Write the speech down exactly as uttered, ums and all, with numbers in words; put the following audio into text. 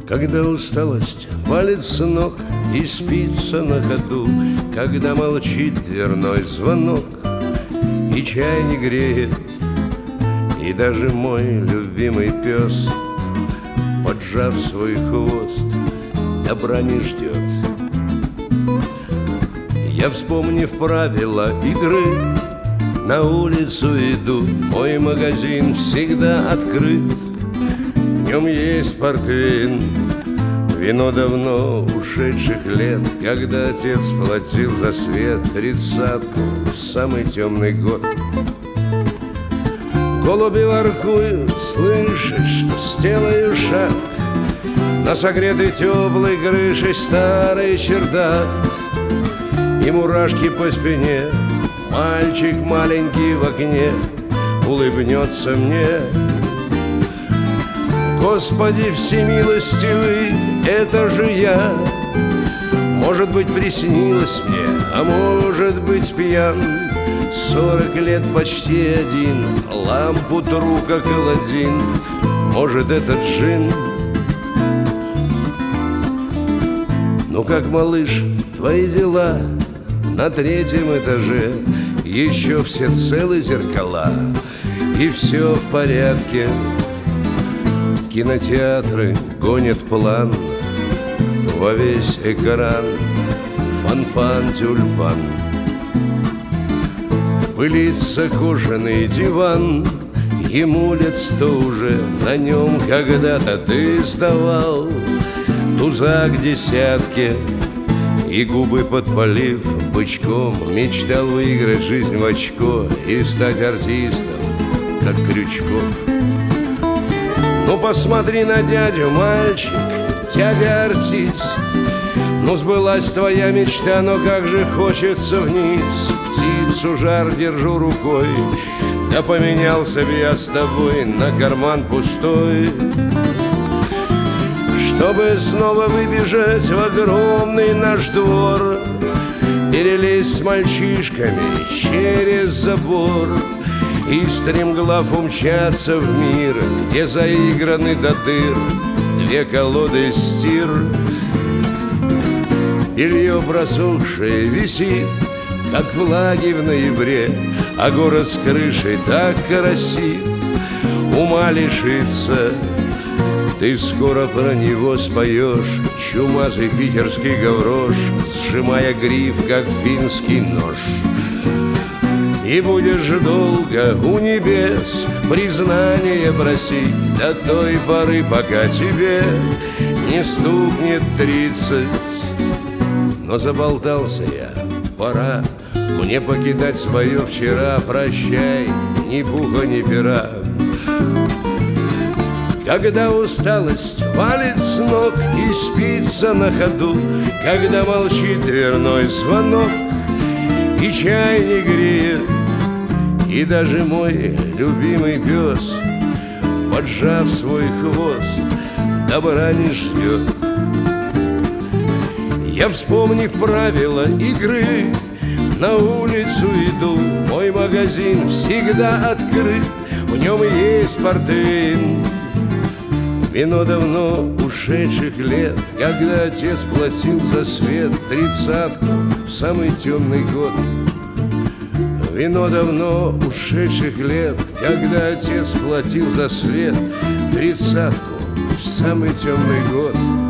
Когда усталость валит с ног и спится на ходу, когда молчит дверной звонок и чай не греет, и даже мой любимый пес, поджав свой хвост, добра не ждет. Я, вспомнив правила игры, на улицу иду. Мой магазин всегда открыт, в нем есть портвейн, вино давно ушедших лет, когда отец платил за свет тридцатку в самый темный год. Голуби воркуют, слышишь, сделаю шаг на согретой теплой крыше старый чердак, и мурашки по спине. Мальчик маленький в окне улыбнется мне. Господи всемилостивый, это же я. Может быть, приснилось мне, а может быть, пьян. Сорок лет почти один, лампу тру, как Аладдин. Может, это джин. Ну как, малыш, твои дела? На третьем этаже еще все целы зеркала, и все в порядке. Кинотеатры гонят план во весь экран. Фан-фан, тюльпан. Пылится кожаный диван, ему лет сто уже, на нем когда-то ты сдавал тузак десятки. И губы подпалив бычком, мечтал выиграть жизнь в очко и стать артистом, как Крючков. Ну посмотри на дядю, мальчик, дядя артист. Ну сбылась твоя мечта, но как же хочется вниз. Птицу жар держу рукой, да поменялся бы я с тобой на карман пустой, чтобы снова выбежать в огромный наш двор, перелезть с мальчишками через забор и стремглав умчаться в мир, где заиграны до дыр две колоды стир. Белье просохшее висит, как влаги в ноябре, а город с крышей так красив, ума лишится. Ты скоро про него споешь чумазый питерский гаврош, сжимая гриф, как финский нож. И будешь долго у небес признание просить до той поры, пока тебе не стукнет тридцать. Но заболтался я, пора мне покидать свое вчера. Прощай, ни пуха, ни пера. Когда усталость валит с ног и спится на ходу, когда молчит дверной звонок и чай не греет, и даже мой любимый пес, поджав свой хвост, добра не ждет. Я, вспомнив правила игры, на улицу иду. Мой магазин всегда открыт, в нем есть портвейн, вино давно ушедших лет, когда отец платил за свет тридцатку в самый темный год. Вино давно ушедших лет, когда отец платил за свет тридцатку в самый темный год.